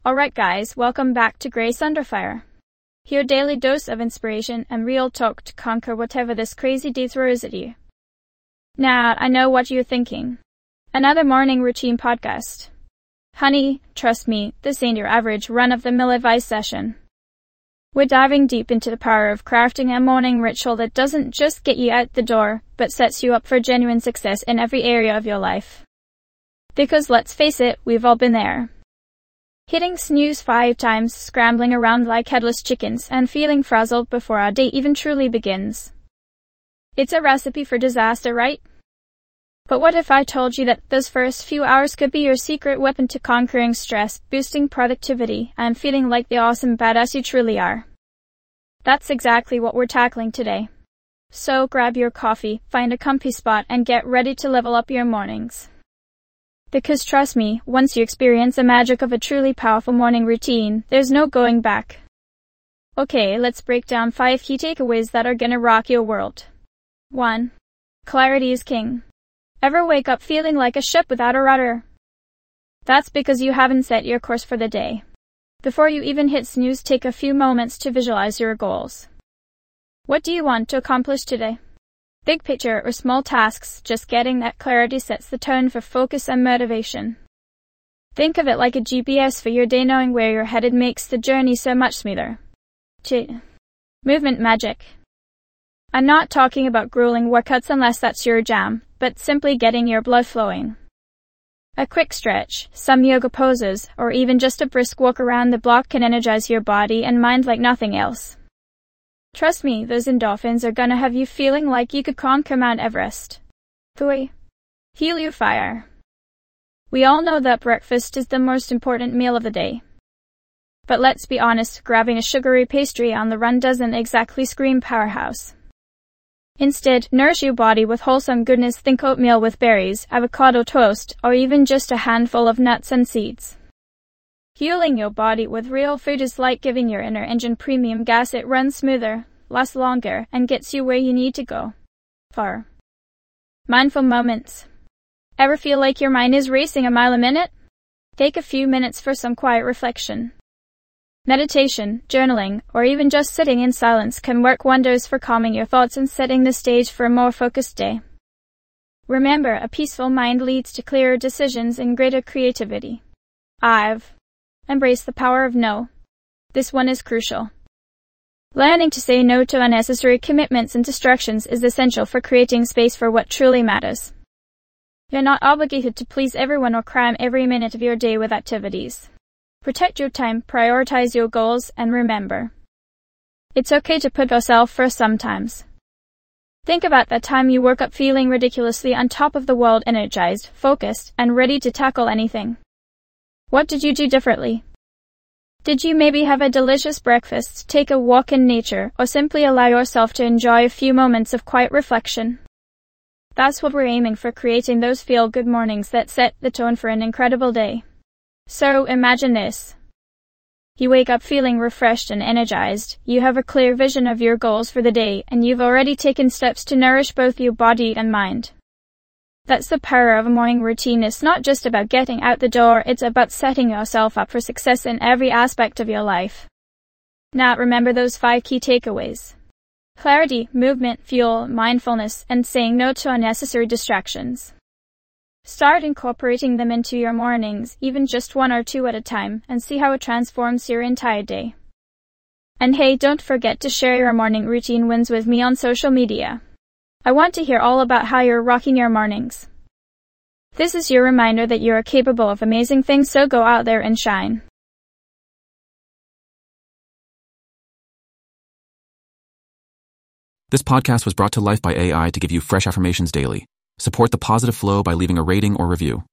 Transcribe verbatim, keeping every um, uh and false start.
Alright guys, welcome back to Grace Under Fire. Your daily dose of inspiration and real talk to conquer whatever this crazy day throws at you. Now, I know what you're thinking. Another morning routine podcast. Honey, trust me, this ain't your average run-of-the-mill advice session. We're diving deep into the power of crafting a morning ritual that doesn't just get you out the door, but sets you up for genuine success in every area of your life. Because let's face it, we've all been there. Hitting snooze five times, scrambling around like headless chickens, and feeling frazzled before our day even truly begins. It's a recipe for disaster, right? But what if I told you that those first few hours could be your secret weapon to conquering stress, boosting productivity, and feeling like the awesome badass you truly are? That's exactly what we're tackling today. So grab your coffee, find a comfy spot, and get ready to level up your mornings. Because trust me, once you experience the magic of a truly powerful morning routine, there's no going back. Okay, let's break down five key takeaways that are gonna rock your world. one. Clarity is king. Ever wake up feeling like a ship without a rudder? That's because you haven't set your course for the day. Before you even hit snooze, take a few moments to visualize your goals. What do you want to accomplish today? Big picture or small tasks, just getting that clarity sets the tone for focus and motivation. Think of it like a G P S for your day. Knowing where you're headed makes the journey so much smoother. two. Movement magic. I'm not talking about grueling workouts unless that's your jam, but simply getting your blood flowing. A quick stretch, some yoga poses, or even just a brisk walk around the block can energize your body and mind like nothing else. Trust me, those endorphins are gonna have you feeling like you could conquer Mount Everest. three. Fuel your fire. We all know that breakfast is the most important meal of the day. But let's be honest, grabbing a sugary pastry on the run doesn't exactly scream powerhouse. Instead, nourish your body with wholesome goodness. Think oatmeal with berries, avocado toast, or even just a handful of nuts and seeds. Fueling your body with real food is like giving your inner engine premium gas. It runs smoother, lasts longer, and gets you where you need to go. four. Mindful moments. Ever feel like your mind is racing a mile a minute? Take a few minutes for some quiet reflection. Meditation, journaling, or even just sitting in silence can work wonders for calming your thoughts and setting the stage for a more focused day. Remember, a peaceful mind leads to clearer decisions and greater creativity. five. Embrace the power of no. This one is crucial. Learning to say no to unnecessary commitments and distractions is essential for creating space for what truly matters. You're not obligated to please everyone or cram every minute of your day with activities. Protect your time, prioritize your goals, and remember, it's okay to put yourself first sometimes. Think about that time you woke up feeling ridiculously on top of the world, energized, focused, and ready to tackle anything. What did you do differently? Did you maybe have a delicious breakfast, take a walk in nature, or simply allow yourself to enjoy a few moments of quiet reflection? That's what we're aiming for, creating those feel-good mornings that set the tone for an incredible day. So imagine this. You wake up feeling refreshed and energized, you have a clear vision of your goals for the day, and you've already taken steps to nourish both your body and mind. That's the power of a morning routine. It's not just about getting out the door, it's about setting yourself up for success in every aspect of your life. Now remember those five key takeaways. Clarity, movement, fuel, mindfulness, and saying no to unnecessary distractions. Start incorporating them into your mornings, even just one or two at a time, and see how it transforms your entire day. And hey, don't forget to share your morning routine wins with me on social media. I want to hear all about how you're rocking your mornings. This is your reminder that you are capable of amazing things, so go out there and shine. This podcast was brought to life by A I to give you fresh affirmations daily. Support the positive flow by leaving a rating or review.